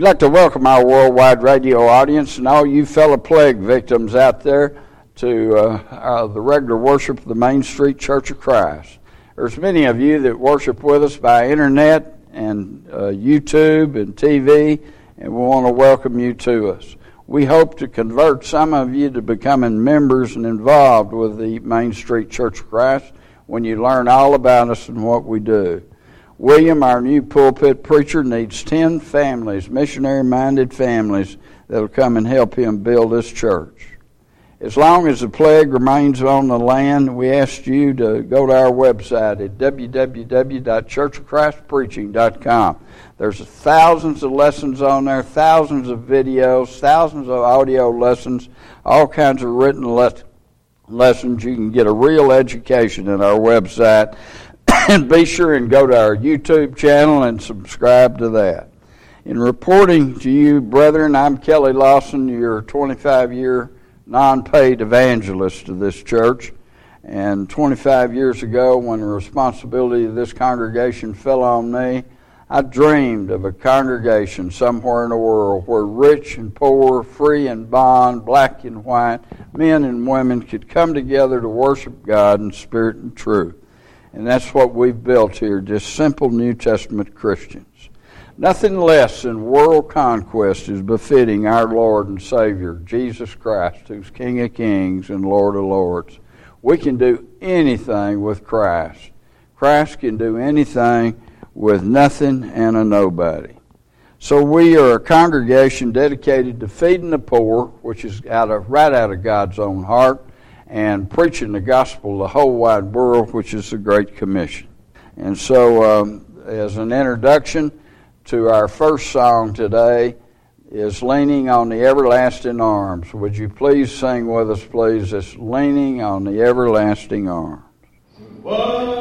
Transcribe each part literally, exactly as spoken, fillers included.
We'd like to welcome our worldwide radio audience and all you fellow plague victims out there to uh, uh, the regular worship of the Main Street Church of Christ. There's many of you that worship with us by internet and uh, YouTube and T V, and we want to welcome you to us. We hope to convert some of you to becoming members and involved with the Main Street Church of Christ when you learn all about us and what we do. William, our new pulpit preacher, needs ten families, missionary-minded families, that will come and help him build this church. As long as the plague remains on the land, we ask you to go to our website at w w w dot church of christ preaching dot com. There's thousands of lessons on there, thousands of videos, thousands of audio lessons, all kinds of written le- lessons. You can get a real education at our website. And be sure and go to our YouTube channel and subscribe to that. In reporting to you, brethren, I'm Kelly Lawson, your twenty-five-year non-paid evangelist of this church. And twenty-five years ago, when the responsibility of this congregation fell on me, I dreamed of a congregation somewhere in the world where rich and poor, free and bond, black and white, men and women could come together to worship God in spirit and truth. And that's what we've built here, just simple New Testament Christians. Nothing less than world conquest is befitting our Lord and Savior, Jesus Christ, who's King of Kings and Lord of Lords. We can do anything with Christ. Christ can do anything with nothing and a nobody. So we are a congregation dedicated to feeding the poor, which is out of right out of God's own heart, and preaching the gospel to the whole wide world, which is the Great Commission. And so, um, as an introduction to our first song today is Leaning on the Everlasting Arms. Would you please sing with us, please? It's Leaning on the Everlasting Arms. What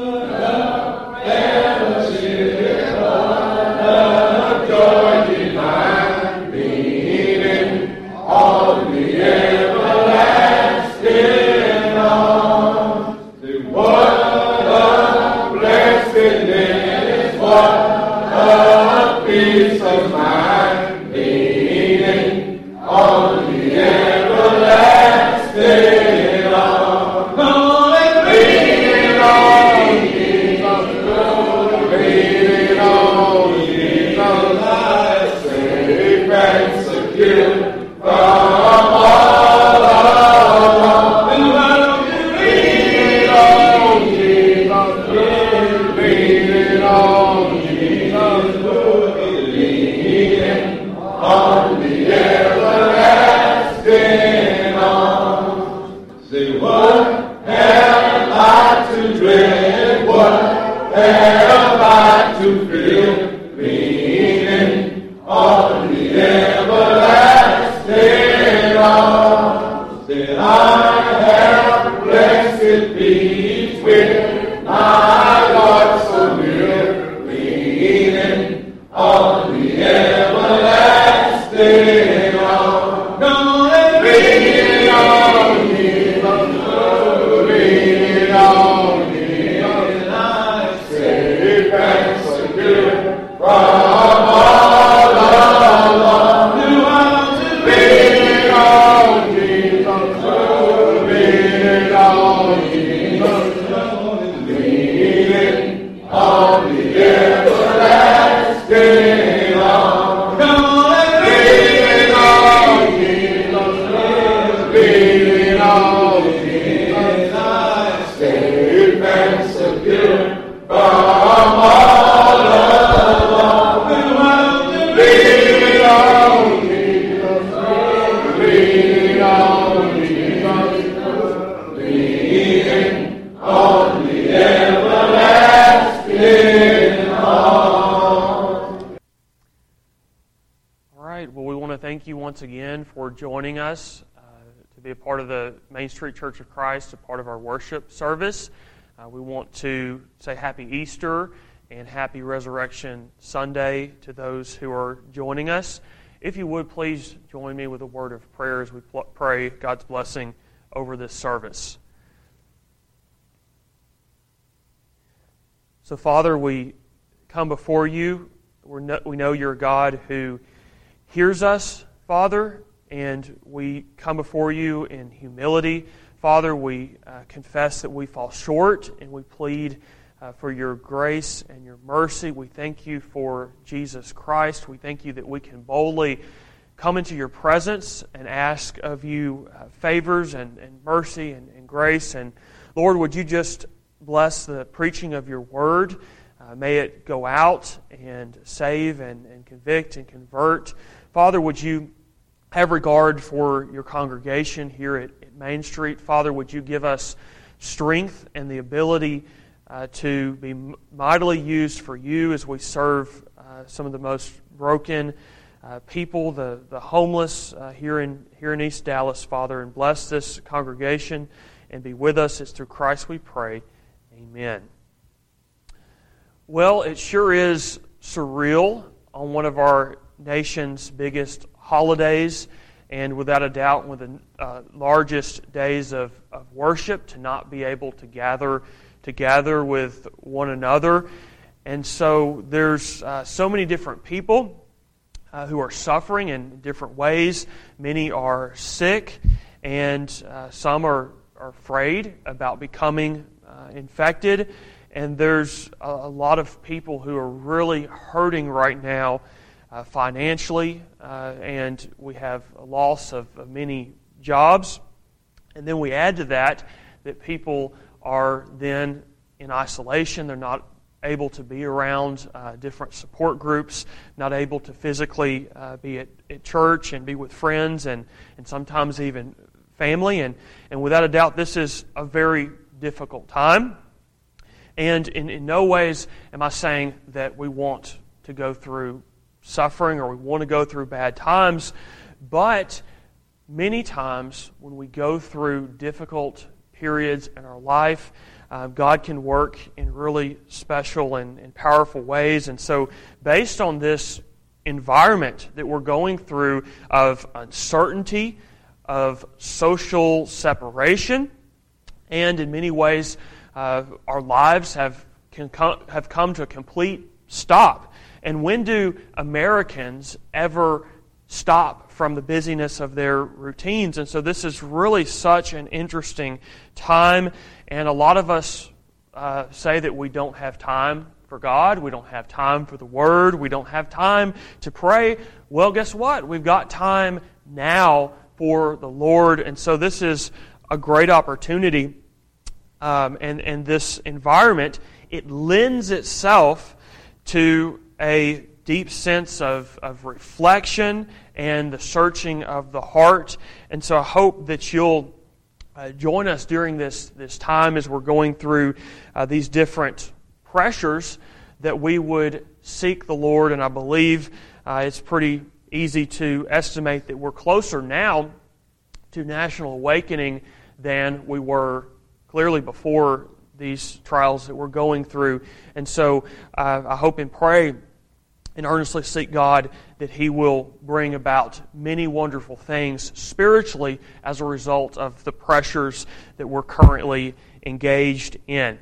a fellowship, what a joy divine, leaning on the everlasting. Peace of mind, leaning on the everlasting arms. Oh, leaning on Jesus, leaning on Jesus, I safe and secure from all alarm. Leaning on Jesus, leaning on Jesus. On the everlasting arms. Say, what have I to dread? What have I to fear? Leaning on the everlasting arms. That I have blessed peace with my Lord so near. Leaning on the everlasting arms. Leaning on Jesus, leaning on Jesus, I safe and secure from all alarm. Leaning on Jesus, leaning on Jesus, leaning on the everlasting arms. Leaning on Jesus, leaning on Jesus, I safe and secure from all alarm. Leaning on Jesus, leaning on Jesus, leaning on the everlasting arms. All right, well, we want to thank you once again for joining us uh, to be a part of the Main Street Church of Christ, a part of our worship service. Uh, we want to say Happy Easter and Happy Resurrection Sunday to those who are joining us. If you would, please join me with a word of prayer as we pl- pray God's blessing over this service. So, Father, we come before you. We're no, we know you're a God who hears us, Father, and we come before you in humility. Father, we uh, confess that we fall short, and we plead uh, for your grace and your mercy. We thank you for Jesus Christ. We thank you that we can boldly come into your presence and ask of you uh, favors and, and mercy and, and grace. And Lord, would you just bless the preaching of your word? Uh, may it go out and save and, and convict and convert. Father, would you have regard for your congregation here at, at Main Street. Father, would you give us strength and the ability uh, to be mightily used for you as we serve uh, some of the most broken uh, people, the, the homeless uh, here in here in East Dallas, Father, and bless this congregation and be with us. It's through Christ we pray. Amen. Well, it sure is surreal on one of our nation's biggest holidays, and without a doubt one of the uh, largest days of, of worship, to not be able to gather together with one another. And so there's uh, so many different people uh, who are suffering in different ways. Many are sick, and uh, some are, are afraid about becoming uh, infected. And there's a, a lot of people who are really hurting right now Uh, financially, uh, and we have a loss of, of many jobs. And then we add to that that people are then in isolation. They're not able to be around uh, different support groups, not able to physically uh, be at, at church and be with friends and, and sometimes even family. And, and without a doubt, this is a very difficult time. And in, in no ways am I saying that we want to go through suffering or we want to go through bad times, but many times when we go through difficult periods in our life, uh, God can work in really special and, and powerful ways. And so based on this environment that we're going through of uncertainty, of social separation, and in many ways uh, our lives have, can come, have come to a complete stop. And when do Americans ever stop from the busyness of their routines? And so this is really such an interesting time. And a lot of us uh, say that we don't have time for God. We don't have time for the Word. We don't have time to pray. Well, guess what? We've got time now for the Lord. And so this is a great opportunity. Um, and, and this environment, it lends itself to a deep sense of, of reflection and the searching of the heart. And so I hope that you'll uh, join us during this, this time as we're going through uh, these different pressures, that we would seek the Lord. And I believe uh, it's pretty easy to estimate that we're closer now to national awakening than we were clearly before these trials that we're going through. And so uh, I hope and pray and earnestly seek God that He will bring about many wonderful things spiritually as a result of the pressures that we're currently engaged in.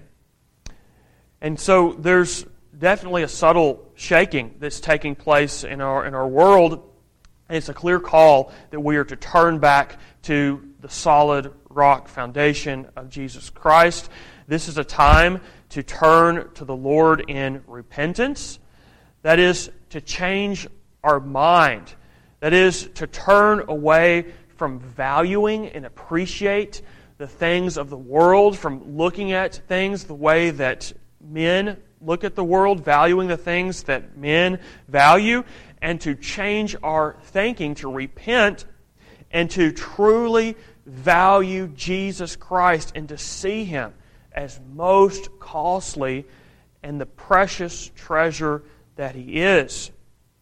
And so there's definitely a subtle shaking that's taking place in our in our world, and it's a clear call that we are to turn back to the solid rock foundation of Jesus Christ. This is a time to turn to the Lord in repentance. That is, to change our mind. That is, to turn away from valuing and appreciate the things of the world, from looking at things the way that men look at the world, valuing the things that men value, and to change our thinking, to repent, and to truly value Jesus Christ and to see Him as most costly and the precious treasure that He is.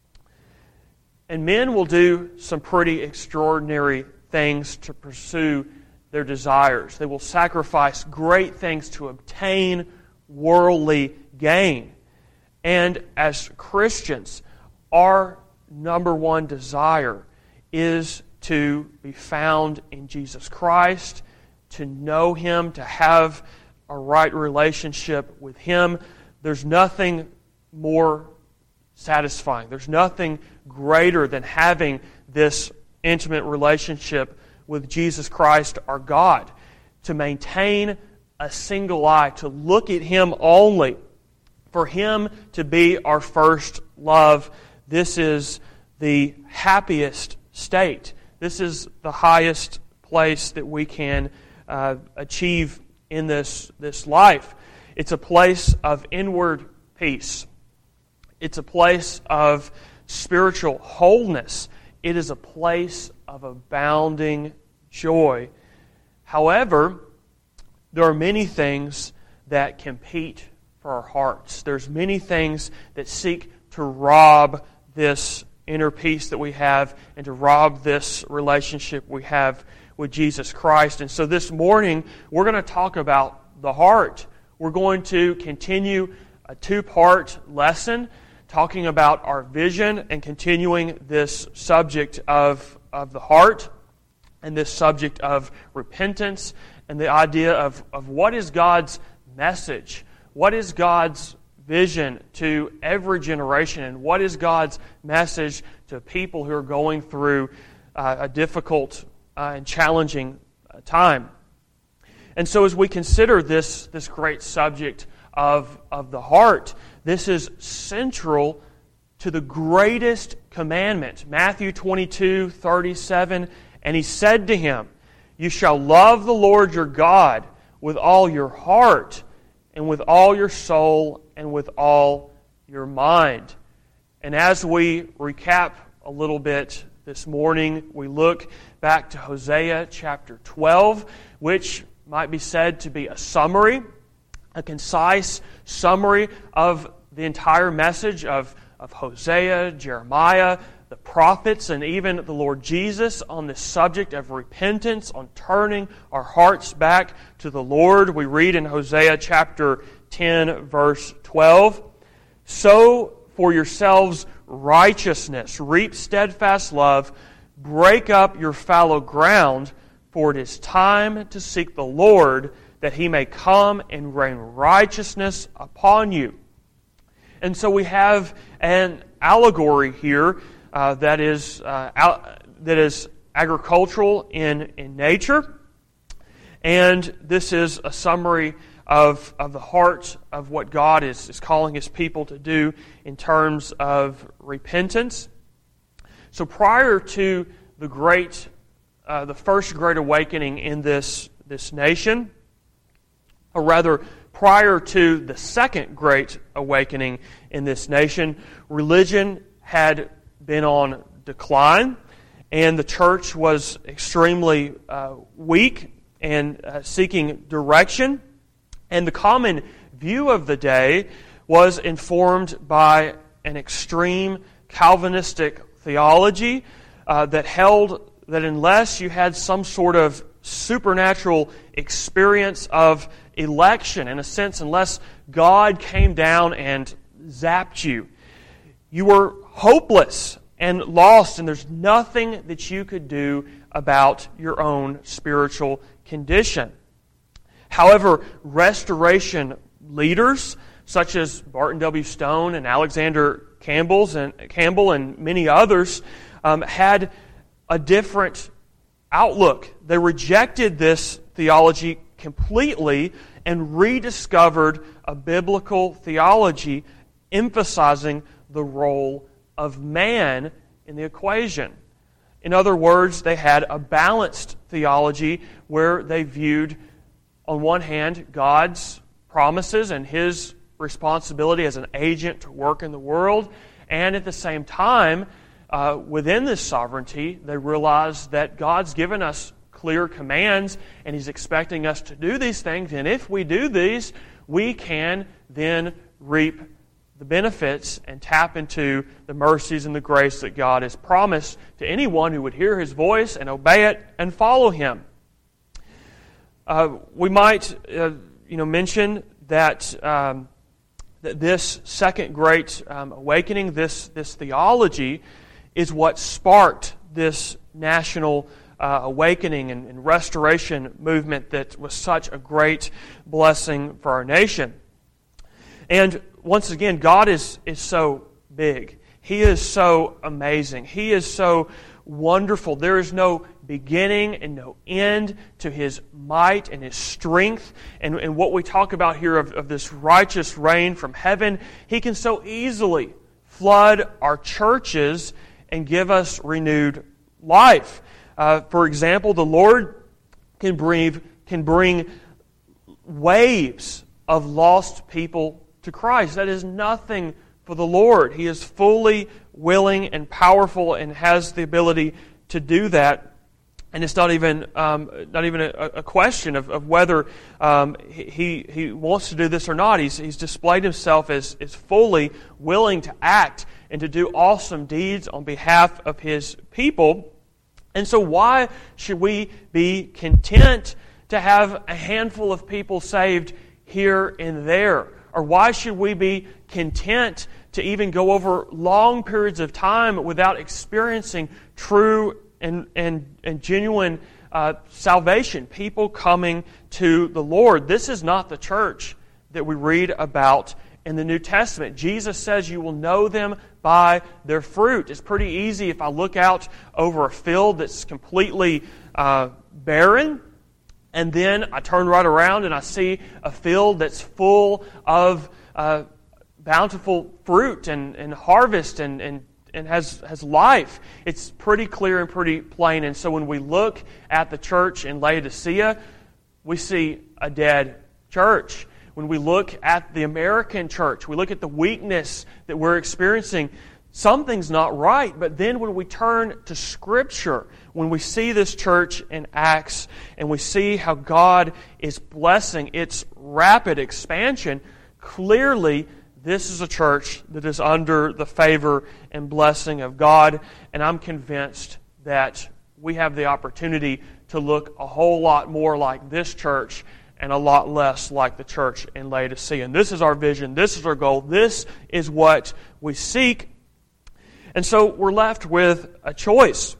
And men will do some pretty extraordinary things to pursue their desires. They will sacrifice great things to obtain worldly gain. And as Christians, our number one desire is to be found in Jesus Christ, to know Him, to have a right relationship with Him. There's nothing more satisfying. There's nothing greater than having this intimate relationship with Jesus Christ, our God. To maintain a single eye, to look at Him only, for Him to be our first love. This is the happiest state. This is the highest place that we can uh, achieve in this, this life. It's a place of inward peace. It's a place of spiritual wholeness. It is a place of abounding joy. However, there are many things that compete for our hearts. There's many things that seek to rob this inner peace that we have and to rob this relationship we have with Jesus Christ. And so this morning, we're going to talk about the heart. We're going to continue a two-part lesson talking about our vision and continuing this subject of, of the heart and this subject of repentance and the idea of, of what is God's message, what is God's vision to every generation, and what is God's message to people who are going through uh, a difficult uh, and challenging uh, time. And so as we consider this, this great subject of, of the heart, this is central to the greatest commandment. Matthew twenty-two, thirty-seven, and He said to him, "You shall love the Lord your God with all your heart, and with all your soul, and with all your mind." And as we recap a little bit this morning, we look back to Hosea chapter twelve, which might be said to be a summary, a concise summary of the entire message of, of Hosea, Jeremiah, the prophets, and even the Lord Jesus on this subject of repentance, on turning our hearts back to the Lord. We read in Hosea chapter ten, verse twelve, "Sow for yourselves righteousness, reap steadfast love, break up your fallow ground, for it is time to seek the Lord, that He may come and rain righteousness upon you." And so we have an allegory here uh, that is uh, al- that is agricultural in, in nature. And this is a summary of, of the heart of what God is, is calling His people to do in terms of repentance. So prior to the great, uh, the first great awakening in this, this nation, or rather prior to the second great awakening in this nation, religion had been on decline, and the church was extremely uh, weak and uh, seeking direction. And the common view of the day was informed by an extreme Calvinistic theology uh, that held that unless you had some sort of supernatural experience of election, in a sense, unless God came down and zapped you, you were hopeless and lost, and there's nothing that you could do about your own spiritual condition. However, restoration leaders such as Barton W. Stone and Alexander Campbell's and Campbell and many others um, had a different outlook. They rejected this theology completely and rediscovered a biblical theology emphasizing the role of man in the equation. In other words, they had a balanced theology where they viewed, on one hand, God's promises and His responsibility as an agent to work in the world, and at the same time, uh, within this sovereignty, they realized that God's given us clear commands, and He's expecting us to do these things, and if we do these, we can then reap the benefits and tap into the mercies and the grace that God has promised to anyone who would hear His voice and obey it and follow Him. Uh, we might, uh, you know, mention that um, that this second great um, awakening, this this theology, is what sparked this national uh, awakening and, and restoration movement that was such a great blessing for our nation. And once again, God is is so big. He is so amazing. He is so wonderful. There is no beginning and no end to His might and His strength. And, and what we talk about here of, of this righteous rain from heaven, He can so easily flood our churches and give us renewed life. Uh, for example, the Lord can bring, can bring waves of lost people to Christ. That is nothing for the Lord. He is fully willing and powerful and has the ability to do that. And it's not even um, not even a, a question of, of whether um, he he wants to do this or not. He's he's displayed himself as, as fully willing to act and to do awesome deeds on behalf of His people. And so why should we be content to have a handful of people saved here and there? Or why should we be content to even go over long periods of time without experiencing true and, and, and genuine uh, salvation, people coming to the Lord? This is not the church that we read about in the New Testament. Jesus says you will know them by their fruit. It's pretty easy if I look out over a field that's completely uh, barren, and then I turn right around and I see a field that's full of uh, bountiful fruit and, and harvest and, and, and has, has life. It's pretty clear and pretty plain. And so when we look at the church in Laodicea, we see a dead church. When we look at the American church, we look at the weakness that we're experiencing, something's not right. But then when we turn to Scripture, when we see this church in Acts, and we see how God is blessing its rapid expansion, clearly this is a church that is under the favor and blessing of God. And I'm convinced that we have the opportunity to look a whole lot more like this church and a lot less like the church in Laodicea. And this is our vision. This is our goal. This is what we seek. And so we're left with a choice.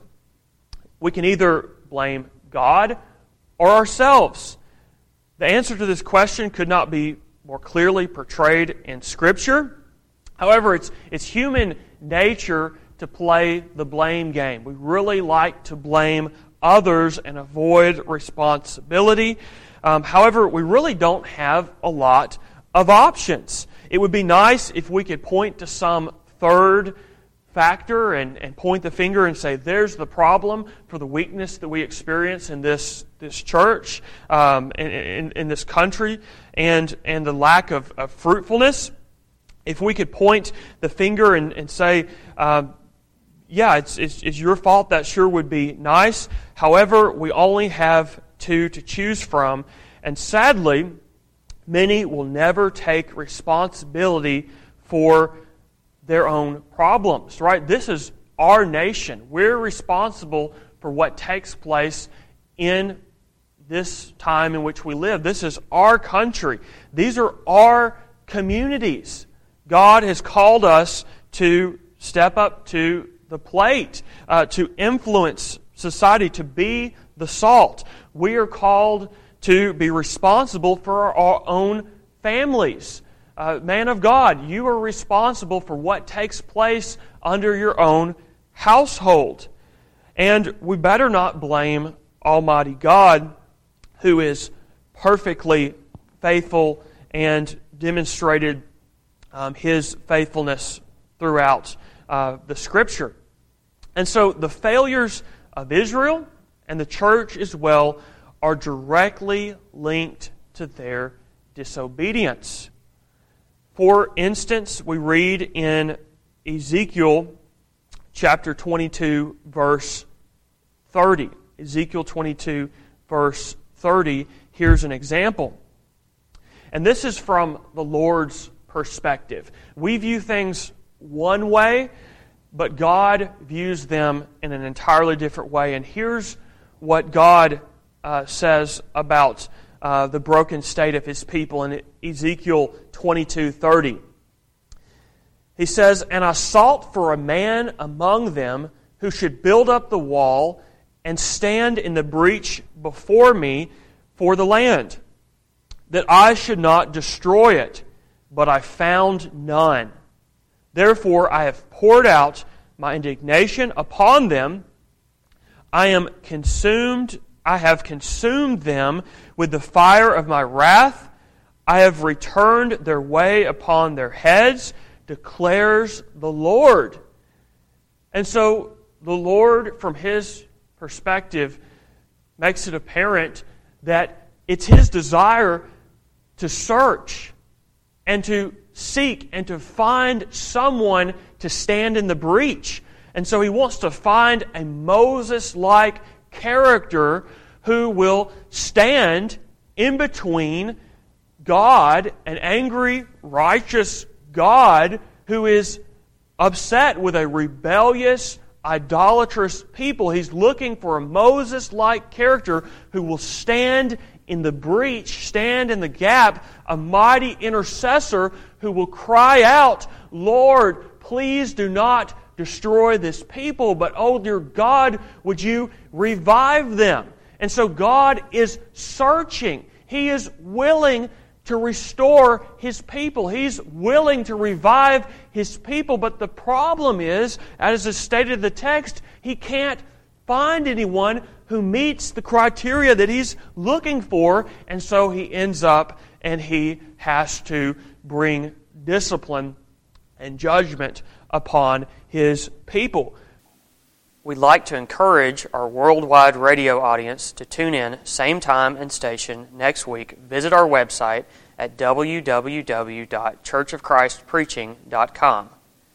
We can either blame God or ourselves. The answer to this question could not be more clearly portrayed in Scripture. However, it's, it's human nature to play the blame game. We really like to blame others and avoid responsibility. Um, however, we really don't have a lot of options. It would be nice if we could point to some third factor and, and point the finger and say, there's the problem for the weakness that we experience in this, this church, um, in, in, in this country, and, and the lack of, of fruitfulness. If we could point the finger and, and say, um, yeah, it's, it's, it's your fault, that sure would be nice. However, we only have two to choose from, and sadly, many will never take responsibility for their own problems, right? This is our nation. We're responsible for what takes place in this time in which we live. This is our country. These are our communities. God has called us to step up to the plate, uh, to influence society, to be the salt. We are called to be responsible for our own families. Uh, man of God, you are responsible for what takes place under your own household. And we better not blame Almighty God, who is perfectly faithful and demonstrated um, His faithfulness throughout uh, the Scripture. And so the failures of Israel and the church as well are directly linked to their disobedience. For instance, we read in Ezekiel chapter twenty-two, verse thirty. Ezekiel twenty-two, verse thirty. Here's an example. And this is from the Lord's perspective. We view things one way, but God views them in an entirely different way. And here's what God uh, says about uh, the broken state of His people in Ezekiel twenty-two thirty. He says, "And I sought for a man among them who should build up the wall and stand in the breach before me for the land, that I should not destroy it, but I found none. Therefore I have poured out my indignation upon them. I am consumed, I have consumed them with the fire of my wrath. I have returned their way upon their heads, declares the Lord. And so the Lord, from His perspective, makes it apparent that it's His desire to search and to seek and to find someone to stand in the breach. And so He wants to find a Moses-like character who will stand in between God, an angry, righteous God who is upset with a rebellious, idolatrous people. He's looking for a Moses-like character who will stand in the breach, stand in the gap, a mighty intercessor who will cry out, Lord, please do not destroy this people, but oh dear God, would you revive them? And so God is searching. He is willing to restore His people. He's willing to revive His people. But the problem is, as is stated in the text, He can't find anyone who meets the criteria that He's looking for. And so He ends up and He has to bring discipline and judgment upon His people. We'd like to encourage our worldwide radio audience to tune in same time and station next week. Visit our website at w w w dot church of christ preaching dot com.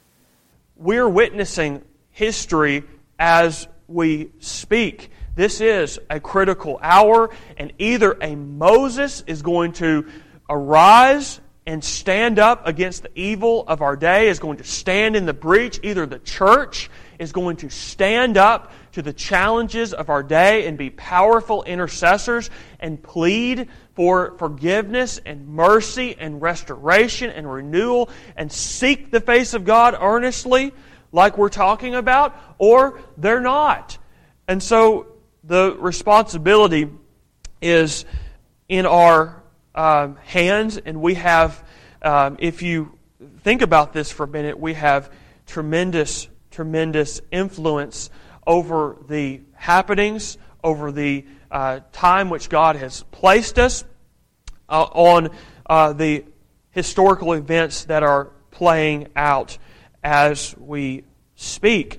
We're witnessing history as we speak. This is a critical hour, and either a Moses is going to arise and stand up against the evil of our day, is going to stand in the breach. Either the church is going to stand up to the challenges of our day and be powerful intercessors and plead for forgiveness and mercy and restoration and renewal and seek the face of God earnestly like we're talking about, or they're not. And so the responsibility is in our um, hands, and we have, um, if you think about this for a minute, we have tremendous tremendous influence over the happenings, over the uh, time which God has placed us uh, on uh, the historical events that are playing out as we speak.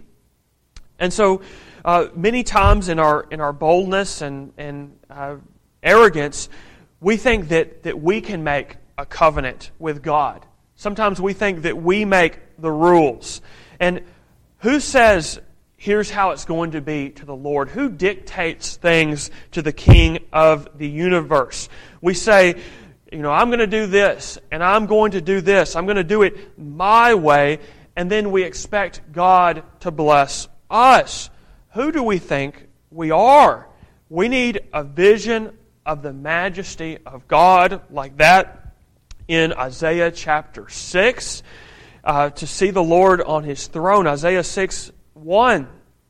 And so uh, many times in our in our boldness and, and uh, arrogance, we think that, that we can make a covenant with God. Sometimes we think that we make the rules. And who says, here's how it's going to be to the Lord? Who dictates things to the King of the universe? We say, you know, I'm going to do this, and I'm going to do this. I'm going to do it my way, and then we expect God to bless us. Who do we think we are? We need a vision of the majesty of God like that in Isaiah chapter six. Uh, to see the Lord on His throne. Isaiah six one.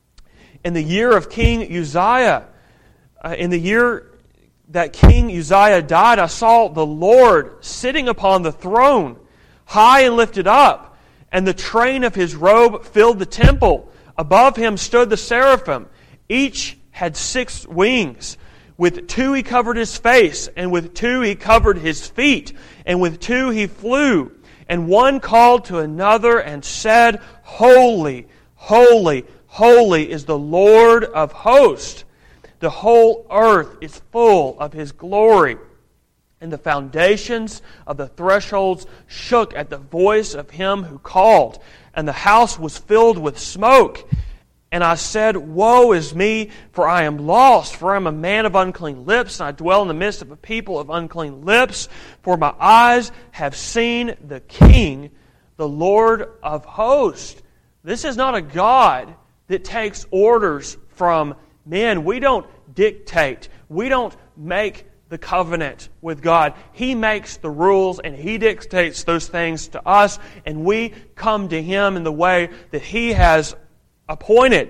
In the year of King Uzziah, uh, in the year that King Uzziah died, I saw the Lord sitting upon the throne, high and lifted up, and the train of His robe filled the temple. Above Him stood the seraphim. Each had six wings. With two He covered His face, and with two He covered His feet, and with two He flew. And one called to another and said, Holy, holy, holy is the Lord of hosts. The whole earth is full of His glory. And the foundations of the thresholds shook at the voice of Him who called, and the house was filled with smoke. And I said, Woe is me, for I am lost, for I am a man of unclean lips, and I dwell in the midst of a people of unclean lips, for my eyes have seen the King, the Lord of hosts. This is not a God that takes orders from men. We don't dictate. We don't make the covenant with God. He makes the rules, and He dictates those things to us, and we come to Him in the way that He has appointed.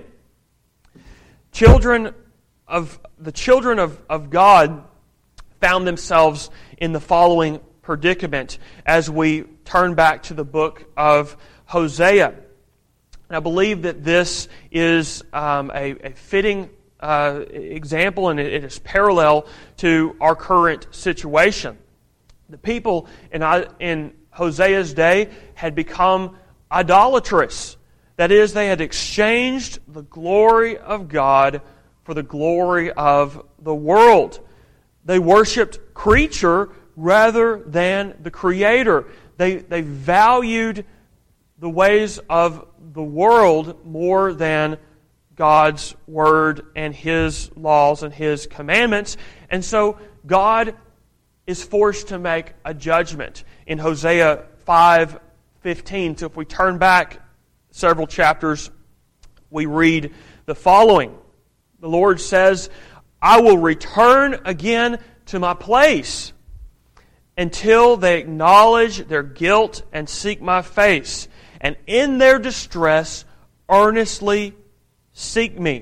Children of the children of, of God found themselves in the following predicament as we turn back to the book of Hosea. And I believe that this is um, a, a fitting uh, example, and it, it is parallel to our current situation. The people in, in Hosea's day had become idolatrous. That is, they had exchanged the glory of God for the glory of the world. They worshipped creature rather than the Creator. They, they valued the ways of the world more than God's Word and His laws and His commandments. And so God is forced to make a judgment in Hosea five fifteen. So if we turn back several chapters, we read the following. The Lord says, I will return again to my place until they acknowledge their guilt and seek my face, and in their distress earnestly seek me.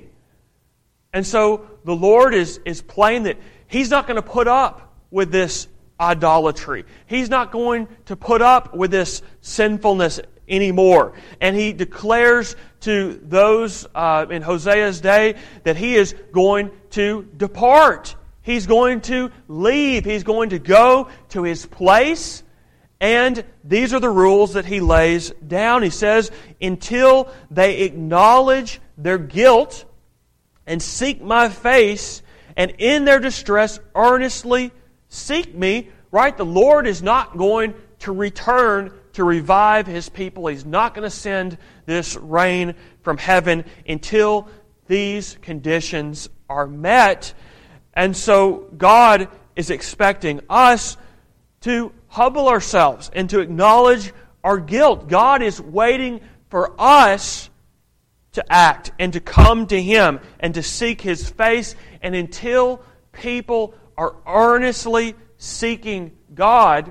And so the Lord is, is plain that He's not going to put up with this idolatry. He's not going to put up with this sinfulness anymore. And He declares to those uh, in Hosea's day that He is going to depart. He's going to leave. He's going to go to His place. And these are the rules that He lays down. He says, until they acknowledge their guilt and seek my face, and in their distress earnestly seek me. Right? The Lord is not going to return to revive His people. He's not going to send this rain from heaven until these conditions are met. And so God is expecting us to humble ourselves and to acknowledge our guilt. God is waiting for us to act and to come to Him and to seek His face. And until people are earnestly seeking God,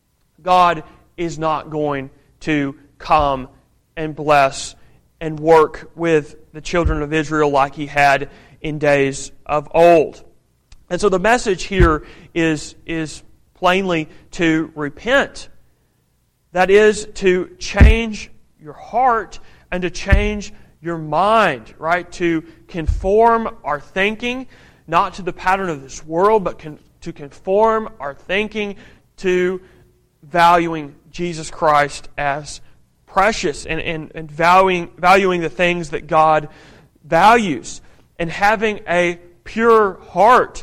God is not going to come and bless and work with the children of Israel like He had in days of old. And so the message here is, is plainly to repent. That is, to change your heart and to change your mind, right? To conform our thinking, not to the pattern of this world, but con- to conform our thinking to valuing Jesus Christ as precious and, and, and valuing, valuing the things that God values, and having a pure heart.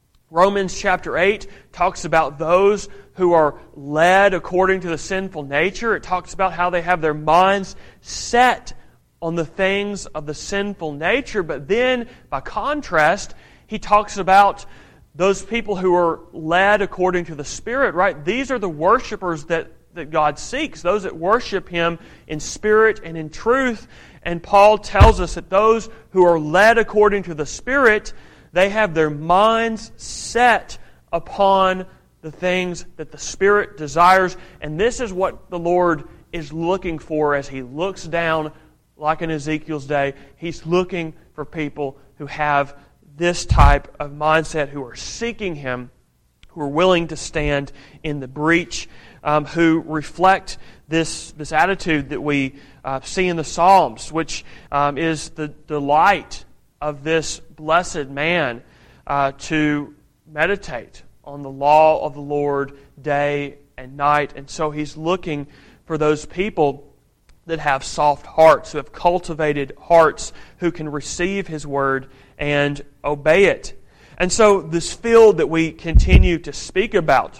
Romans chapter eight talks about those who are led according to the sinful nature. It talks about how they have their minds set on the things of the sinful nature. But then, by contrast, he talks about those people who are led according to the Spirit, right? These are the worshipers that, that God seeks, those that worship Him in spirit and in truth. And Paul tells us that those who are led according to the Spirit, they have their minds set upon the things that the Spirit desires. And this is what the Lord is looking for as He looks down, like in Ezekiel's day. He's looking for people who have this type of mindset, who are seeking Him, who are willing to stand in the breach, um, who reflect this, this attitude that we uh, see in the Psalms, which um, is the delight of this blessed man uh, to meditate on the law of the Lord day and night. And so he's looking for those people that have soft hearts, who have cultivated hearts, who can receive His Word and obey it. And so this field that we continue to speak about,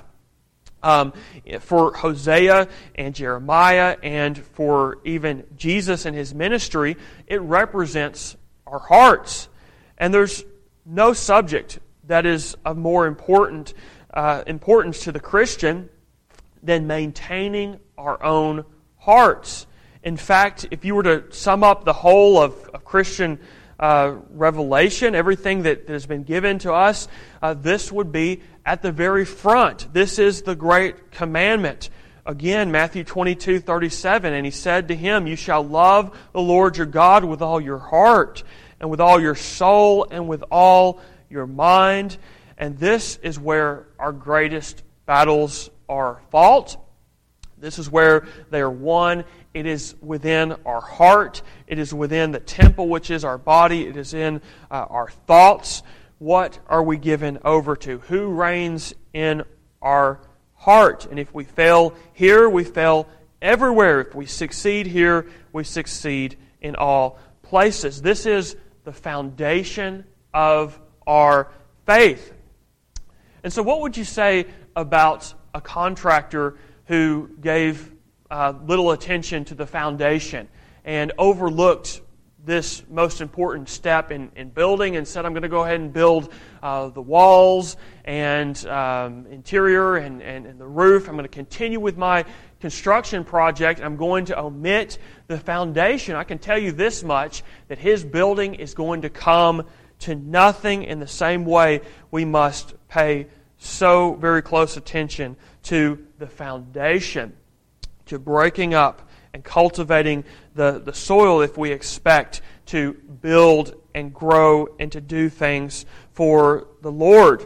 um, for Hosea and Jeremiah and for even Jesus and His ministry, it represents our hearts. And there's no subject that is of more important uh, importance to the Christian than maintaining our own hearts. In fact, if you were to sum up the whole of, of Christian uh, revelation, everything that, that has been given to us, uh, this would be at the very front. This is the great commandment. Again, Matthew twenty-two thirty-seven, and He said to him, "You shall love the Lord your God with all your heart, and with all your soul, and with all your mind." And this is where our greatest battles are fought. This is where they are won. It is within our heart. It is within the temple, which is our body. It is in uh, our thoughts. What are we given over to? Who reigns in our heart? And if we fail here, we fail everywhere. If we succeed here, we succeed in all places. This is the foundation of our faith. And so what would you say about a contractor who gave uh, little attention to the foundation and overlooked this most important step in, in building and said, I'm going to go ahead and build uh, the walls and um, interior and, and, and the roof. I'm going to continue with my construction project. I'm going to omit the foundation. I can tell you this much, that his building is going to come to nothing. In the same way, we must pay so very close attention to the foundation, to breaking up and cultivating the, the soil if we expect to build and grow and to do things for the Lord.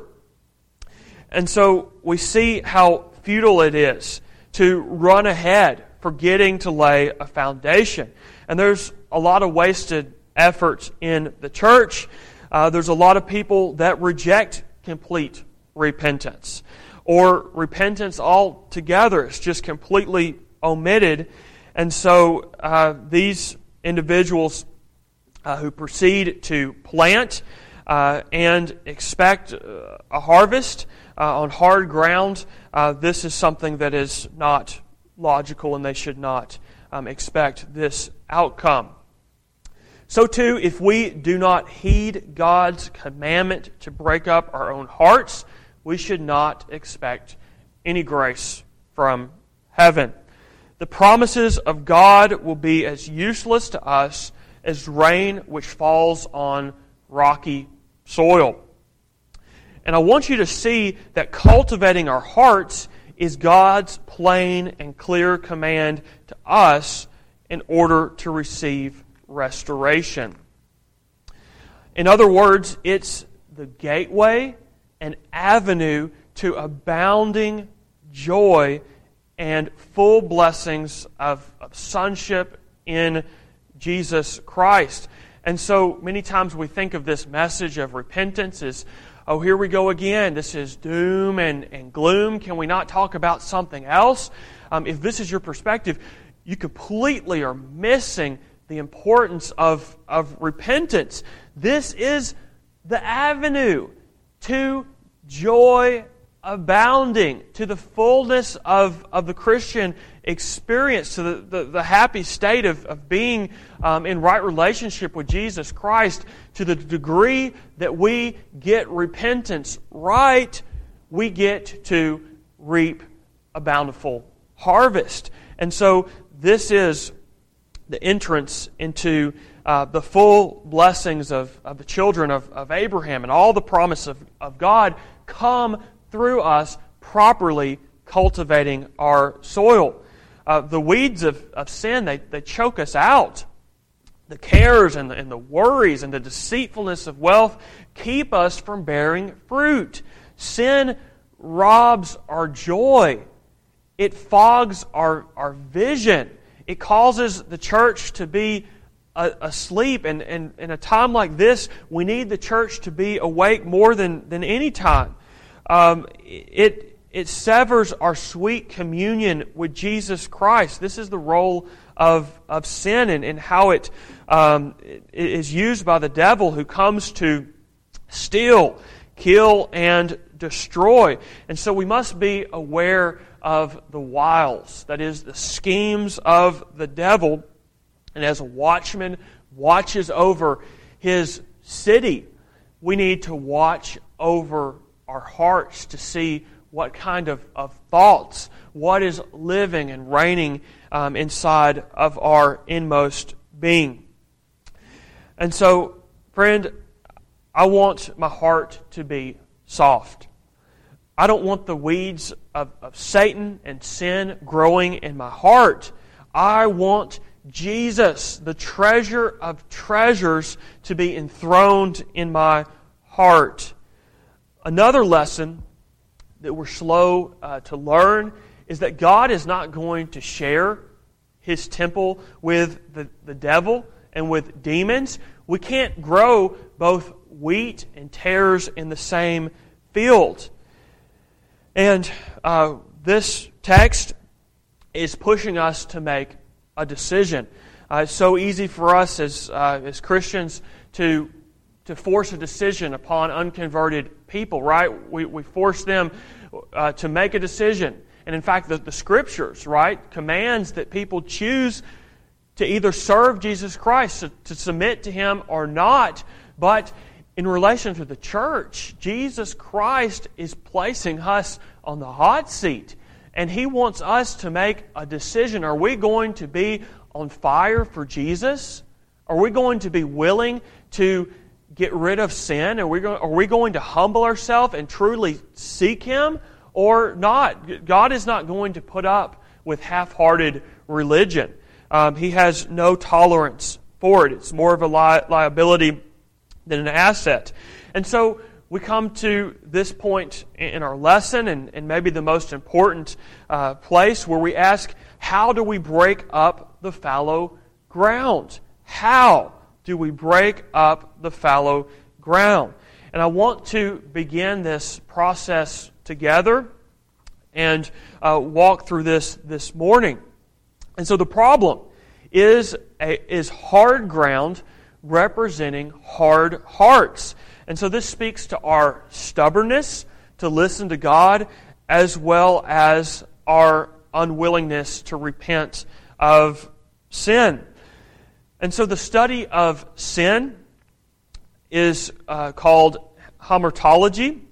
And so we see how futile it is to run ahead, forgetting to lay a foundation. And there's a lot of wasted effort in the church. Uh, there's a lot of people that reject complete repentance, or repentance altogether. It's just completely omitted. And so uh, these individuals uh, who proceed to plant uh, and expect uh, a harvest uh, on hard ground, uh, this is something that is not logical, and they should not um, expect this outcome. So too, if we do not heed God's commandment to break up our own hearts, we should not expect any grace from heaven. The promises of God will be as useless to us as rain which falls on rocky soil. And I want you to see that cultivating our hearts is God's plain and clear command to us in order to receive restoration. In other words, it's the gateway and avenue to abounding joy and full blessings of, of sonship in Jesus Christ. And so many times we think of this message of repentance as, oh, here we go again. This is doom and, and gloom. Can we not talk about something else? Um, if this is your perspective, you completely are missing the importance of, of repentance. This is the avenue to joy abounding, to the fullness of, of the Christian experience, to the, the, the happy state of, of being um, in right relationship with Jesus Christ. To the degree that we get repentance right, we get to reap a bountiful harvest. And so this is the entrance into uh, the full blessings of, of the children of, of Abraham, and all the promise of, of God come through us properly cultivating our soil. Uh, the weeds of, of sin, they, they choke us out. The cares and the, and the worries and the deceitfulness of wealth keep us from bearing fruit. Sin robs our joy. It fogs our, our vision. It causes the church to be a, asleep. And, and in a time like this, we need the church to be awake more than, than any time. Um, it it severs our sweet communion with Jesus Christ. This is the role of of sin and, and how it, um, it is used by the devil, who comes to steal, kill, and destroy. And so we must be aware of the wiles, that is, the schemes of the devil. And as a watchman watches over his city, we need to watch over our hearts to see what kind of, of thoughts, what is living and reigning um, inside of our inmost being. And so, friend, I want my heart to be soft. I don't want the weeds of, of Satan and sin growing in my heart. I want Jesus, the treasure of treasures, to be enthroned in my heart. Another lesson that we're slow uh, to learn is that God is not going to share His temple with the, the devil and with demons. We can't grow both wheat and tares in the same field. And uh, this text is pushing us to make a decision. Uh, it's so easy for us as uh, as Christians to to force a decision upon unconverted people, right? We we force them uh, to make a decision. And in fact, the, the Scriptures, right, commands that people choose to either serve Jesus Christ, to, to submit to Him or not. But in relation to the church, Jesus Christ is placing us on the hot seat. And He wants us to make a decision. Are we going to be on fire for Jesus? Are we going to be willing to get rid of sin? Are we going, are we going to humble ourselves and truly seek Him or not? God is not going to put up with half-hearted religion. Um, he has no tolerance for it. It's more of a li- liability than an asset. And so we come to this point in our lesson, and, and maybe the most important uh, place where we ask, how do we break up the fallow ground? How do we break up the fallow ground? And I want to begin this process together and uh, walk through this this morning. And so the problem is a, is hard ground representing hard hearts. And so this speaks to our stubbornness to listen to God, as well as our unwillingness to repent of sin. And so the study of sin is uh, called hamartology.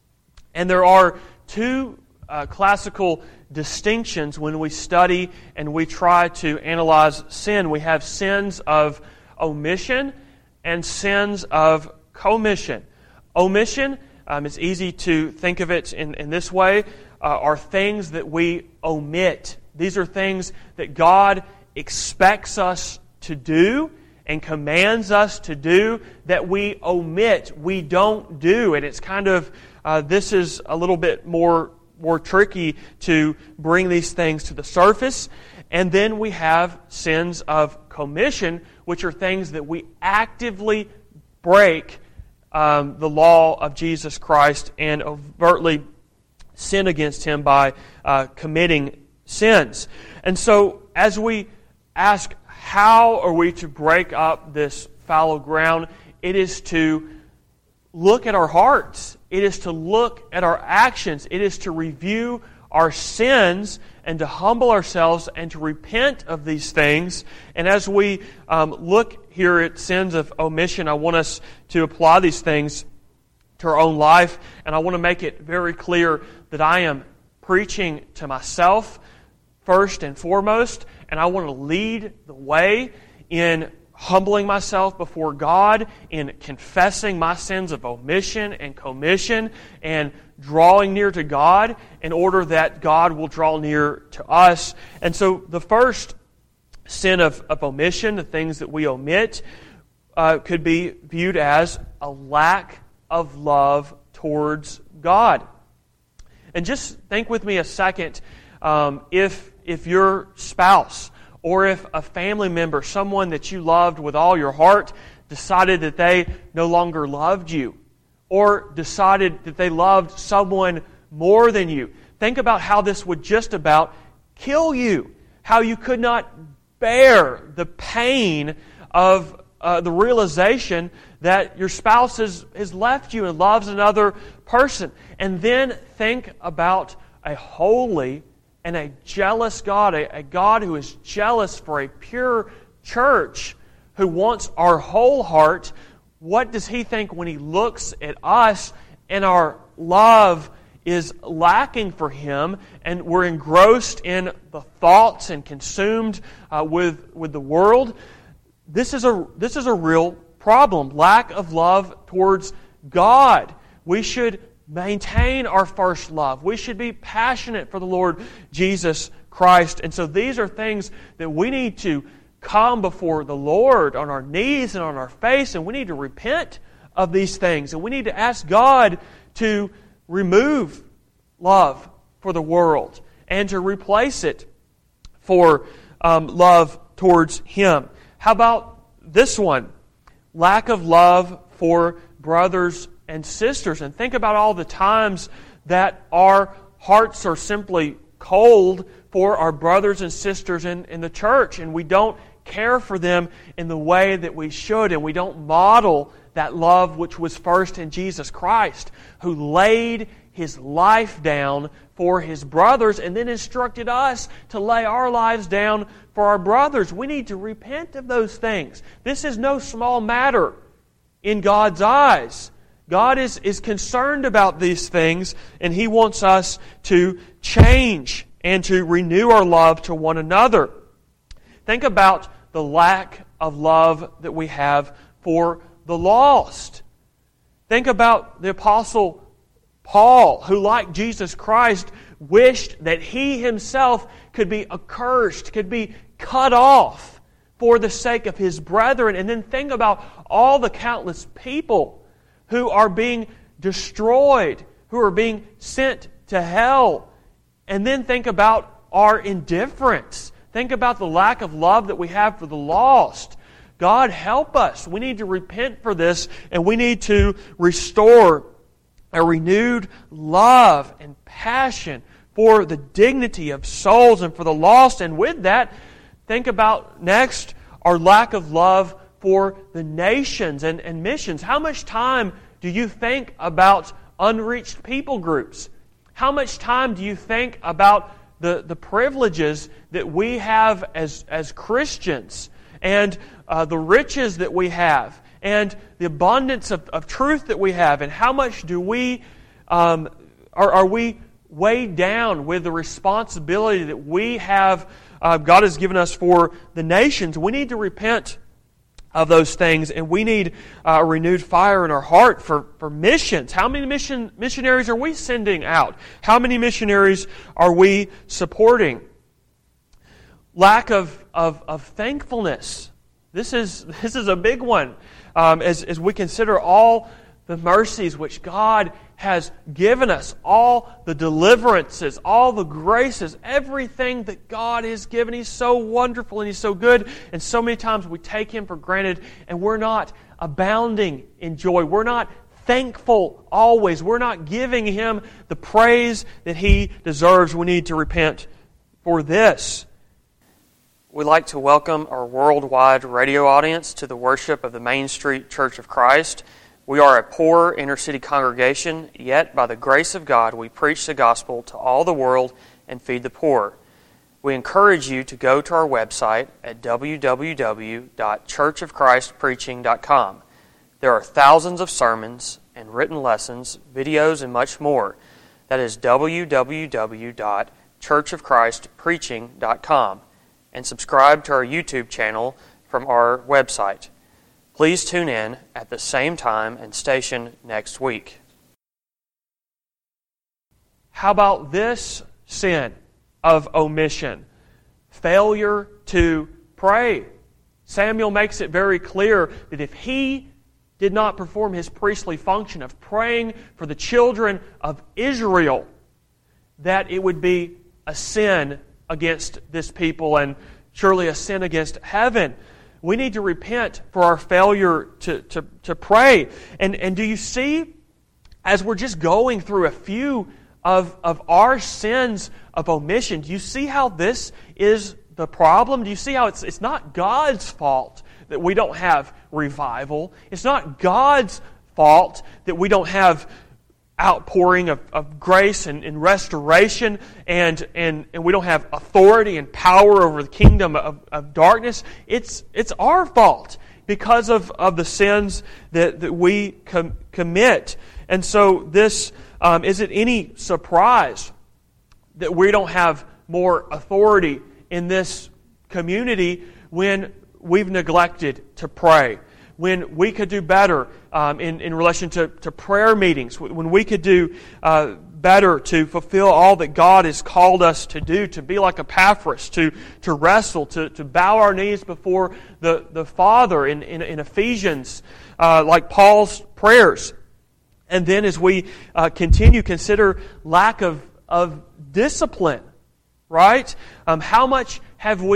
And there are two uh, classical distinctions when we study and we try to analyze sin. We have sins of omission and sins of commission. Omission, um, it's easy to think of it in, in this way, uh, are things that we omit. These are things that God expects us to do and commands us to do that we omit, we don't do. And it's kind of, uh, this is a little bit more, more tricky to bring these things to the surface. And then we have sins of commission, which are things that we actively break um, the law of Jesus Christ and overtly sin against Him by uh, committing sins. And so as we ask, how are we to break up this fallow ground? It is to look at our hearts. It is to look at our actions. It is to review our sins and to humble ourselves and to repent of these things. And as we um, look here at sins of omission, I want us to apply these things to our own life. And I want to make it very clear that I am preaching to myself first and foremost, and I want to lead the way in humbling myself before God, in confessing my sins of omission and commission, and drawing near to God in order that God will draw near to us. And so the first sin of, of omission, the things that we omit, uh, could be viewed as a lack of love towards God. And just think with me a second, um, if if your spouse or if a family member, someone that you loved with all your heart, decided that they no longer loved you, or decided that they loved someone more than you. Think about how this would just about kill you. How you could not bear the pain of uh, the realization that your spouse has, has left you and loves another person. And then think about a holy and a jealous God, a, a God who is jealous for a pure church, who wants our whole heart. What does He think when He looks at us and our love is lacking for Him and we're engrossed in the thoughts and consumed uh, with, with the world? This is a this is a real problem. Lack of love towards God. We should maintain our first love. We should be passionate for the Lord Jesus Christ. And so these are things that we need to come before the Lord on our knees and on our face, and we need to repent of these things. And we need to ask God to remove love for the world and to replace it for um, love towards Him. How about this one? Lack of love for brothers and sisters. And think about all the times that our hearts are simply cold for our brothers and sisters in, in the church, and we don't care for them in the way that we should, and we don't model that love which was first in Jesus Christ, who laid His life down for His brothers and then instructed us to lay our lives down for our brothers. We need to repent of those things. This is no small matter in God's eyes. God is, is concerned about these things, and He wants us to change and to renew our love to one another. Think about the lack of love that we have for the lost. Think about the Apostle Paul, who, like Jesus Christ, wished that he himself could be accursed, could be cut off for the sake of his brethren. And then think about all the countless people who are being destroyed, who are being sent to hell. And then think about our indifference. Think about the lack of love that we have for the lost. God, help us. We need to repent for this, and we need to restore a renewed love and passion for the dignity of souls and for the lost. And with that, think about next our lack of love for the nations and, and missions. How much time do you think about unreached people groups? How much time do you think about the, the privileges that we have as, as Christians, and uh, the riches that we have, and the abundance of, of truth that we have, and how much do we um, are, are we weighed down with the responsibility that we have, uh, God has given us for the nations? We need to repent of those things, and we need uh, a renewed fire in our heart for, for missions. How many mission missionaries are we sending out? How many missionaries are we supporting? Lack of, of, of thankfulness. This is, this is a big one. Um, as, as we consider all the mercies which God has given us, all the deliverances, all the graces, everything that God has given. He's so wonderful and He's so good. And so many times we take Him for granted, and we're not abounding in joy. We're not thankful always. We're not giving Him the praise that He deserves. We need to repent for this. We'd like to welcome our worldwide radio audience to the worship of the Main Street Church of Christ. We are a poor inner-city congregation, yet by the grace of God we preach the gospel to all the world and feed the poor. We encourage you to go to our website at w w w dot church of christ preaching dot com. There are thousands of sermons and written lessons, videos, and much more. That is w w w dot church of christ preaching dot com. And subscribe to our YouTube channel from our website. Please tune in at the same time and station next week. How about this sin of omission? Failure to pray. Samuel makes it very clear that if he did not perform his priestly function of praying for the children of Israel, that it would be a sin against this people and surely a sin against heaven. We need to repent for our failure to, to, to pray. And, and do you see, as we're just going through a few of, of our sins of omission, do you see how this is the problem? Do you see how it's, it's not God's fault that we don't have revival? It's not God's fault that we don't have outpouring of, of grace and, and restoration, and, and, and we don't have authority and power over the kingdom of, of darkness. It's, it's our fault because of, of the sins that, that we com- commit. And so this, um, is it any surprise that we don't have more authority in this community when we've neglected to pray? When we could do better um, in, in relation to, to prayer meetings, when we could do uh, better to fulfill all that God has called us to do, to be like Epaphras, to, to wrestle, to, to bow our knees before the, the Father in, in, in Ephesians, uh, like Paul's prayers. And then as we uh, continue, consider lack of, of discipline, right? Um, how much have we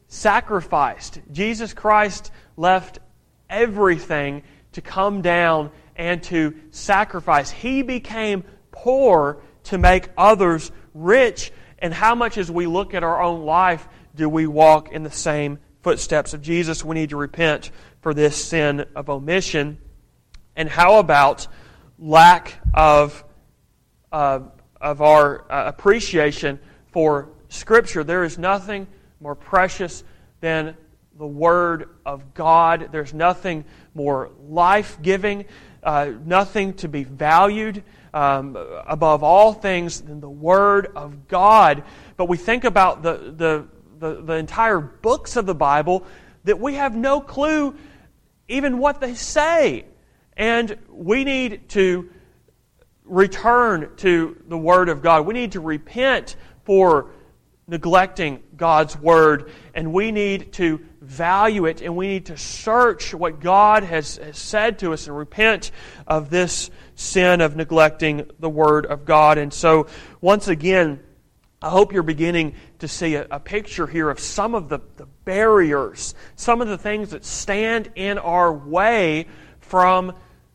sacrificed. Jesus Christ left everything to come down and to sacrifice. He became poor to make others rich. And how much as we look at our own life do we walk in the same footsteps of Jesus? We need to repent for this sin of omission. And how about lack of uh, of our uh, appreciation for Scripture? There is nothing more precious than the Word of God. There's nothing more life-giving, uh, nothing to be valued um, above all things than the Word of God. But we think about the, the, the, the entire books of the Bible that we have no clue even what they say. And we need to return to the Word of God. We need to repent for neglecting God's Word, and we need to value it, and we need to search what God has, has said to us and repent of this sin of neglecting the Word of God. And so, once again, I hope you're beginning to see a, a picture here of some of the, the barriers, some of the things that stand in our way from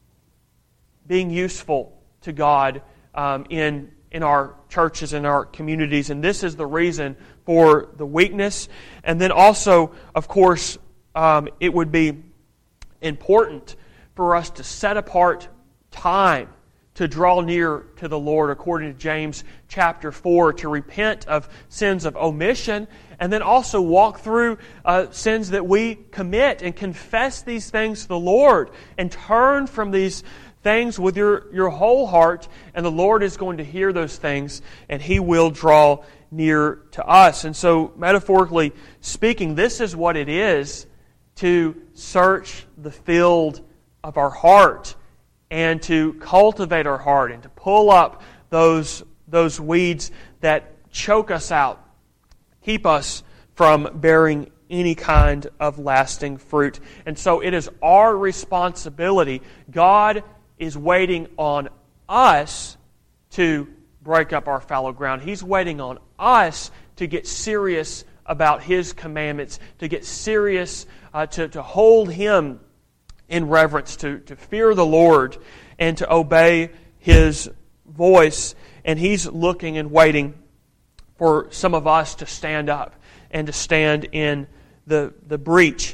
being useful to God um, in in our churches, in our communities. And this is the reason for the weakness. And then also, of course, um, it would be important for us to set apart time to draw near to the Lord, according to James chapter four, to repent of sins of omission, and then also walk through uh, sins that we commit and confess these things to the Lord and turn from these things with your, your whole heart, and the Lord is going to hear those things, and He will draw near to us. And so, metaphorically speaking, this is what it is to search the field of our heart and to cultivate our heart and to pull up those, those weeds that choke us out, keep us from bearing any kind of lasting fruit. And so it is our responsibility. God is waiting on us to break up our fallow ground. He's waiting on us to get serious about His commandments, to get serious, uh, to, to hold Him in reverence, to, to fear the Lord, and to obey His voice. And He's looking and waiting for some of us to stand up and to stand in the, the breach.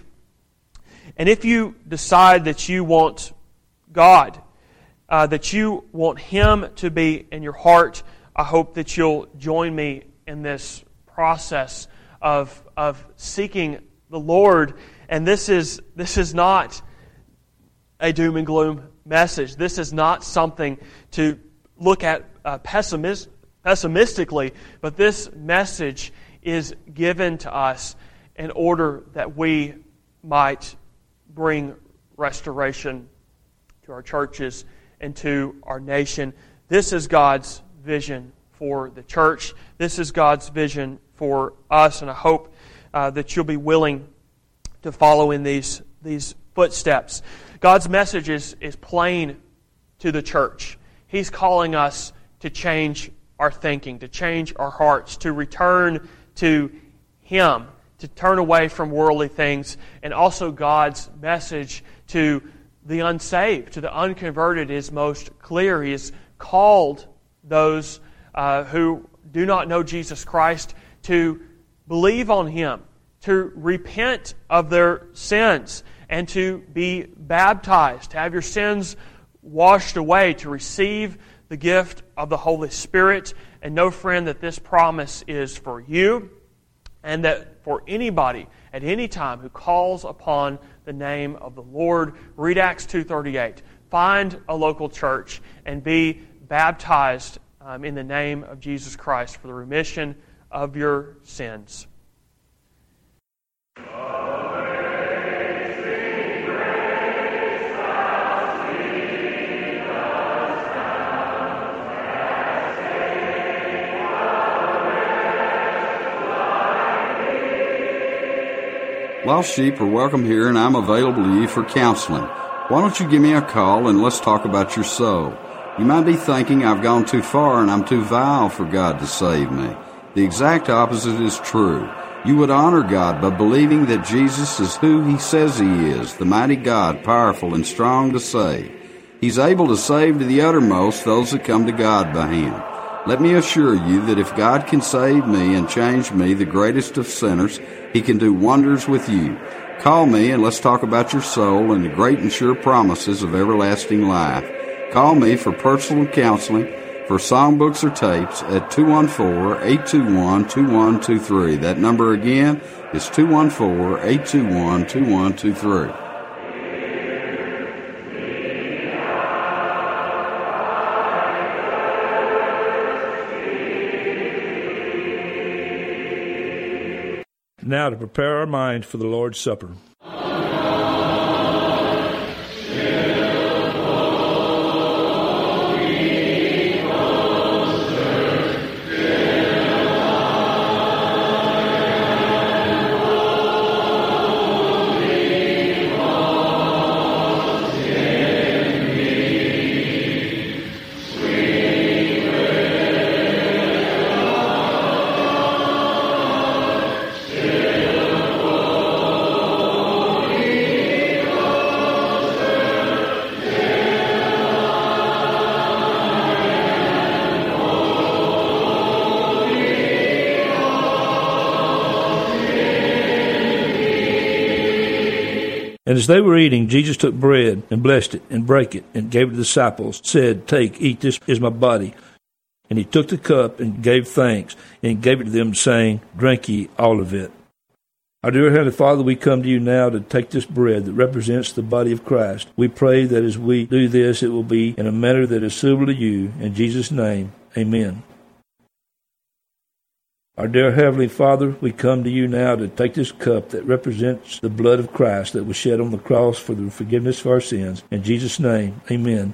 And if you decide that you want God, Uh, that you want Him to be in your heart, I hope that you'll join me in this process of of seeking the Lord. And this is this is not a doom and gloom message. This is not something to look at uh, pessimist, pessimistically, but this message is given to us in order that we might bring restoration to our churches and to our nation. This is God's vision for the church. This is God's vision for us, and I hope uh, that you'll be willing to follow in these, these footsteps. God's message is, is plain to the church. He's calling us to change our thinking, to change our hearts, to return to Him, to turn away from worldly things, and also God's message to the unsaved, to the unconverted, is most clear. He has called those uh, who do not know Jesus Christ to believe on Him, to repent of their sins, and to be baptized, to have your sins washed away, to receive the gift of the Holy Spirit. And know, friend, that this promise is for you, and that for anybody at any time who calls upon the name of the Lord. Read Acts two thirty-eight. Find a local church and be baptized um, in the name of Jesus Christ for the remission of your sins. Lost sheep are welcome here, and I'm available to you for counseling. Why don't you give me a call and let's talk about your soul? You might be thinking I've gone too far and I'm too vile for God to save me. The exact opposite is true. You would honor God by believing that Jesus is who He says He is, the mighty God, powerful and strong to save. He's able to save to the uttermost those that come to God by Him. Let me assure you that if God can save me and change me, the greatest of sinners, He can do wonders with you. Call me and let's talk about your soul and the great and sure promises of everlasting life. Call me for personal counseling, for songbooks or tapes at two one four, eight two one, two one two three. That number again is two one four, eight two one, two one two three. Now to prepare our minds for the Lord's Supper. And as they were eating, Jesus took bread and blessed it and brake it and gave it to the disciples, said, "Take, eat, this is my body." And he took the cup and gave thanks and gave it to them, saying, "Drink ye all of it." Our dear Heavenly Father, we come to you now to take this bread that represents the body of Christ. We pray that as we do this, it will be in a manner that is suitable to you. In Jesus' name, amen. Our dear Heavenly Father, we come to you now to take this cup that represents the blood of Christ that was shed on the cross for the forgiveness of our sins. In Jesus' name, amen.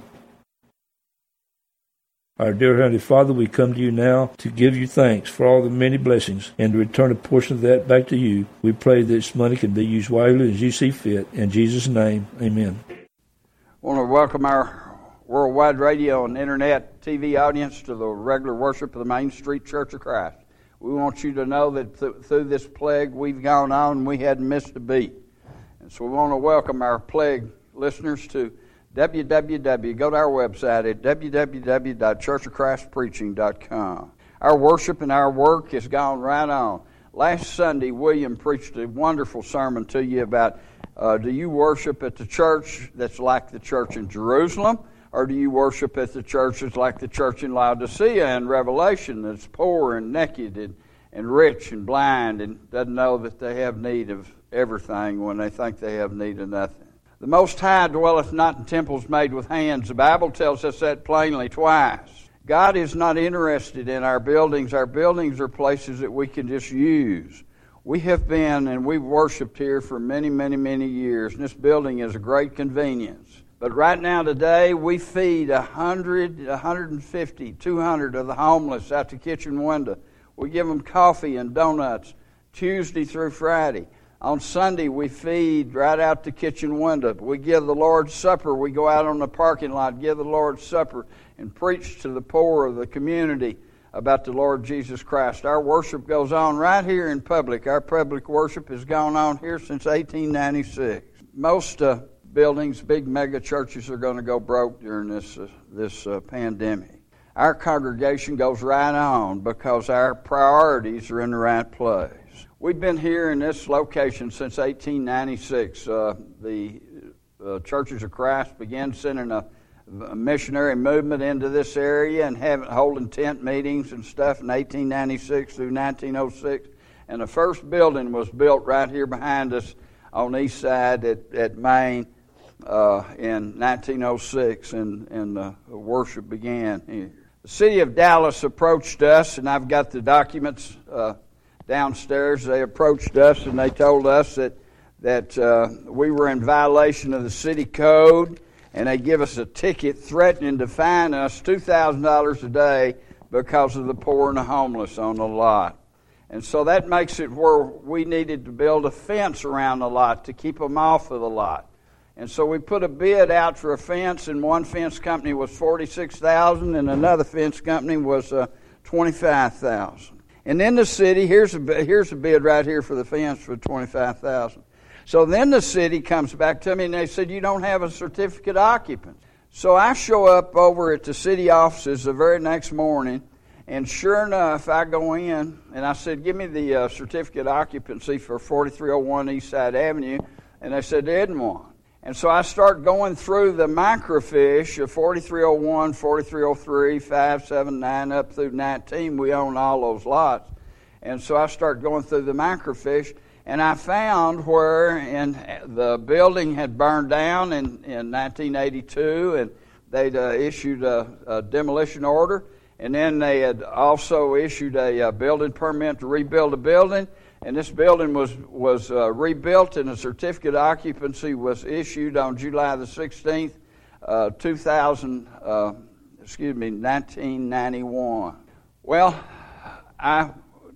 Our dear Heavenly Father, we come to you now to give you thanks for all the many blessings and to return a portion of that back to you. We pray that this money can be used wisely as you see fit. In Jesus' name, amen. I want to welcome our worldwide radio and internet T V audience to the regular worship of the Main Street Church of Christ. We want you to know that th- through this plague we've gone on and we hadn't missed a beat. And so we want to welcome our plague listeners to w w w. Go to our website at w w w dot church of christ preaching dot com. Our worship and our work has gone right on. Last Sunday, William preached a wonderful sermon to you about uh, do you worship at the church that's like the church in Jerusalem? Or do you worship at the churches like the church in Laodicea and Revelation that's poor and naked and, and rich and blind and doesn't know that they have need of everything when they think they have need of nothing? The Most High dwelleth not in temples made with hands. The Bible tells us that plainly twice. God is not interested in our buildings. Our buildings are places that we can just use. We have been and we've worshiped here for many, many, many years, and this building is a great convenience. But right now today, we feed one hundred, one hundred fifty, two hundred of the homeless out the kitchen window. We give them coffee and donuts Tuesday through Friday. On Sunday, we feed right out the kitchen window. We give the Lord's Supper. We go out on the parking lot, give the Lord's Supper, and preach to the poor of the community about the Lord Jesus Christ. Our worship goes on right here in public. Our public worship has gone on here since eighteen ninety-six. Most uh, buildings, big mega churches are going to go broke during this uh, this uh, pandemic. Our congregation goes right on because our priorities are in the right place. We've been here in this location since eighteen ninety-six. Uh, the uh, Churches of Christ began sending a, a missionary movement into this area and having holding tent meetings and stuff in eighteen ninety-six through nineteen oh six. And the first building was built right here behind us on the east side at, at Main. Uh, in nineteen oh six, and, and uh, worship began here. The city of Dallas approached us, and I've got the documents uh, downstairs. They approached us, and they told us that that uh, we were in violation of the city code, and they give us a ticket threatening to fine us two thousand dollars a day because of the poor and the homeless on the lot. And so that makes it where we needed to build a fence around the lot to keep them off of the lot. And so we put a bid out for a fence, and one fence company was forty-six thousand dollars, and another fence company was uh, twenty-five thousand dollars. And then the city, here's a, here's a bid right here for the fence for twenty-five thousand dollars. So then the city comes back to me and they said, you don't have a certificate of occupancy. So I show up over at the city offices the very next morning, and sure enough, I go in and I said, give me the uh, certificate of occupancy for forty-three oh one Eastside Avenue. And they said, there isn't one. And so I start going through the microfiche of forty-three oh one, forty-three oh three, five seventy-nine up through nineteen. We own all those lots. And so I start going through the microfiche, and I found where in the building had burned down in, in nineteen eighty-two, and they'd uh, issued a, a demolition order. And then they had also issued a, a building permit to rebuild the building. And this building was, was uh, rebuilt, and a certificate of occupancy was issued on July the sixteenth, uh, two thousand, uh, excuse me, nineteen ninety-one. Well, I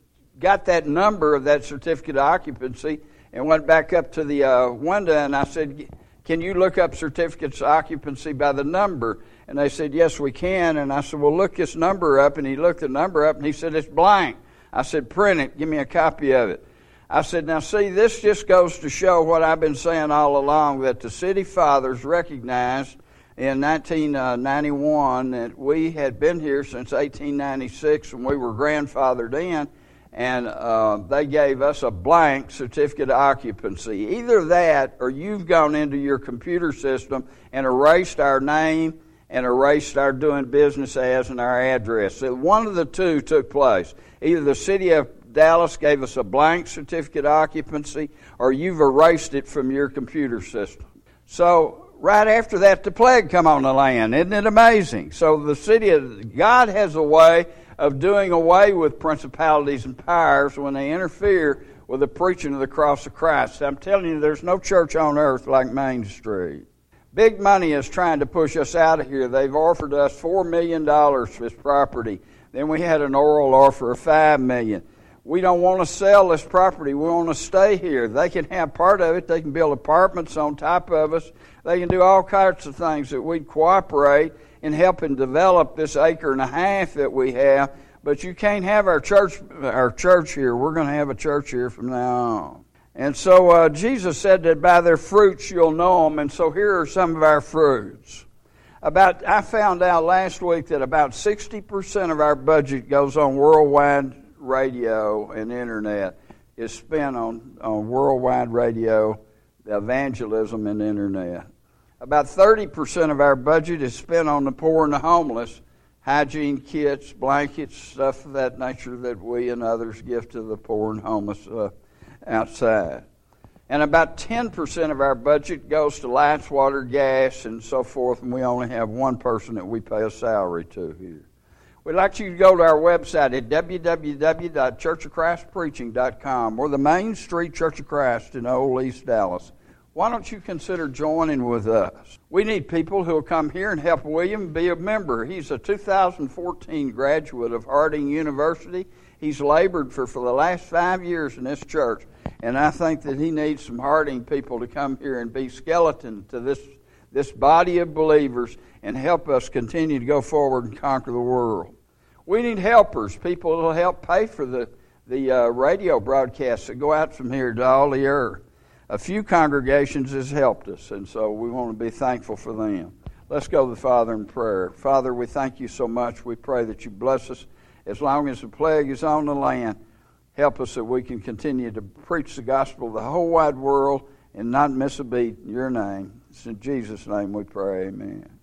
got that number of that certificate of occupancy and went back up to the uh, window, and I said, can you look up certificates of occupancy by the number? And they said, yes, we can. And I said, well, look this number up. And he looked the number up, and he said, it's blank. I said, print it. Give me a copy of it. I said, now see, this just goes to show what I've been saying all along, that the city fathers recognized in nineteen ninety-one that we had been here since eighteen ninety-six, when we were grandfathered in, and uh, they gave us a blank certificate of occupancy. Either that, or you've gone into your computer system and erased our name and erased our doing business as and our address. So one of the two took place. Either the city of Dallas gave us a blank certificate of occupancy, or you've erased it from your computer system. So right after that, the plague come on the land. Isn't it amazing? So the city of God has a way of doing away with principalities and powers when they interfere with the preaching of the cross of Christ. I'm telling you, there's no church on earth like Main Street. Big money is trying to push us out of here. They've offered us four million dollars for this property. Then we had an oral offer of five million dollars. We don't want to sell this property. We want to stay here. They can have part of it. They can build apartments on top of us. They can do all kinds of things that we'd cooperate in helping develop this acre and a half that we have. But you can't have our church, our church here. We're going to have a church here from now on. And so uh, Jesus said that by their fruits you'll know them. And so here are some of our fruits. About I found out last week that about sixty percent of our budget goes on worldwide radio and internet, is spent on, on worldwide radio, evangelism, and internet. About thirty percent of our budget is spent on the poor and the homeless, hygiene kits, blankets, stuff of that nature that we and others give to the poor and homeless uh, outside. And about ten percent of our budget goes to lights, water, gas, and so forth, and we only have one person that we pay a salary to here. We'd like you to go to our website at w w w dot church of christ preaching dot com or the Main Street Church of Christ in Old East Dallas. Why don't you consider joining with us? We need people who will come here and help William be a member. He's a two thousand fourteen graduate of Harding University. He's labored for, for the last five years in this church, and I think that he needs some Harding people to come here and be skeleton to this, this body of believers and help us continue to go forward and conquer the world. We need helpers, people who will help pay for the, the uh, radio broadcasts that go out from here to all the earth. A few congregations has helped us, and so we want to be thankful for them. Let's go to the Father in prayer. Father, we thank you so much. We pray that you bless us as long as the plague is on the land. Help us that we can continue to preach the gospel to the whole wide world and not miss a beat in your name. It's in Jesus' name we pray, amen.